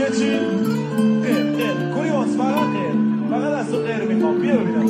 که چی؟ غیر کوریوس فقط غیر، فقط از تو غیر میخوام. بیا ببینم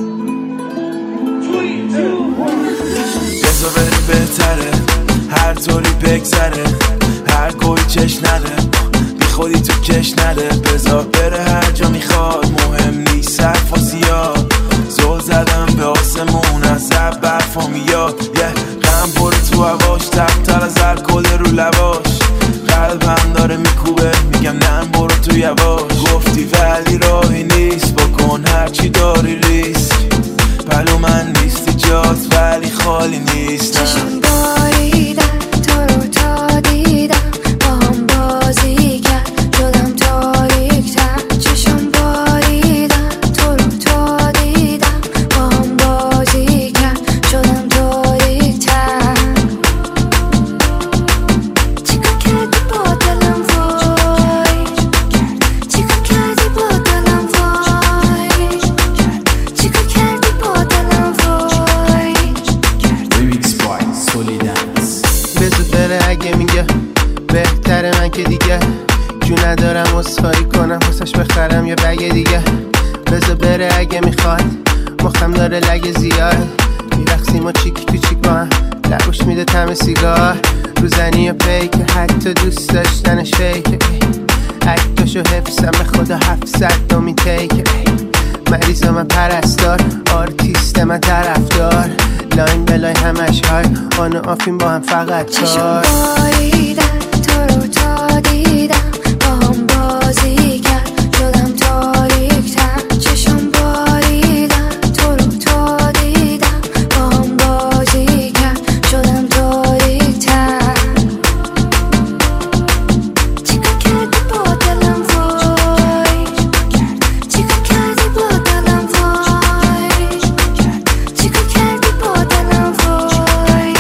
3 2 1 بزا بره بهتره هر طوری بگذره، هر گوی چش نده بی خودی تو کش نده. بزا بره هر جا میخواد، مهم نیست حرف و زیاد. زل زدم به آسمون از زب برفا میاد. غم برو تو هواش، تر از الکل رو لباش. قلبم داره میکوبه میگم نه برو تو یواش. گفتی ولی راهی نیست، بکن هرچی داری ریسک. پلو من نیستی جات ولی خالی نیست. چشم باریدم تو رو تا دیدم، با هم بازی کرد شدم تاریک‌تر. چشم باریدم تو رو تا دیدم، با هم بازی کرد شدم تاریک‌تر. چیکار کردی با دلم وای، چیکار کردی با دلم وای، چیکار کردی با دلم وای. بزو بره اگه میگه بهتره من که دیگه جو ندارم اصخایی کنم واسش بخرم یه بگه دیگه. بزو بره اگه میخواد، مختم داره لگه زیاد. میرقصیم و چیک تو چیک با هم، لبوش میده تم سیگار. روزنی و پیک حتی دوست داشتنش فیک. اکتاشو حفظم به خدا 700 دومین تیک. مریض من پرستار، آرتیست من طرفدار. لاین بلای همش های آن و آفیم با هم فقط چشم کار. باریدم تو رو تا دیدم، با هم بازی کرد شدم تاریک‌تر. چشم باریدم تو رو تا دیدم، با هم بازی کرد شدم تاریک‌تر. چیکار کردی با دلم وای، چیکار کردی با دلم وای، چیکار کردی با دلم وای.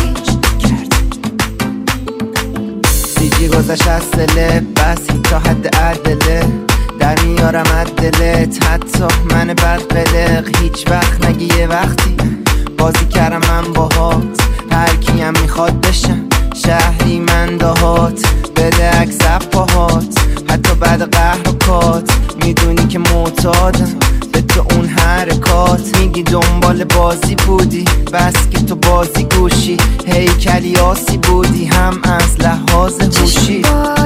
سیجی گذاشت از دله، بس تا حد عدله. در میارم از دلت حتی من بد قلق. هیچ وقت نگی یه وقتی بازی کردم من باهات. هر کیم میخواد بشم شهری من دهات. بده عکس پاهات حتی بعد قهر و کات. میدونی که معتادم به تو اون حرکات. میگی دنبال بازی بودی، بس که تو بازی گوشی. هیکلی آسی بودی هم از لحاظ هوشی.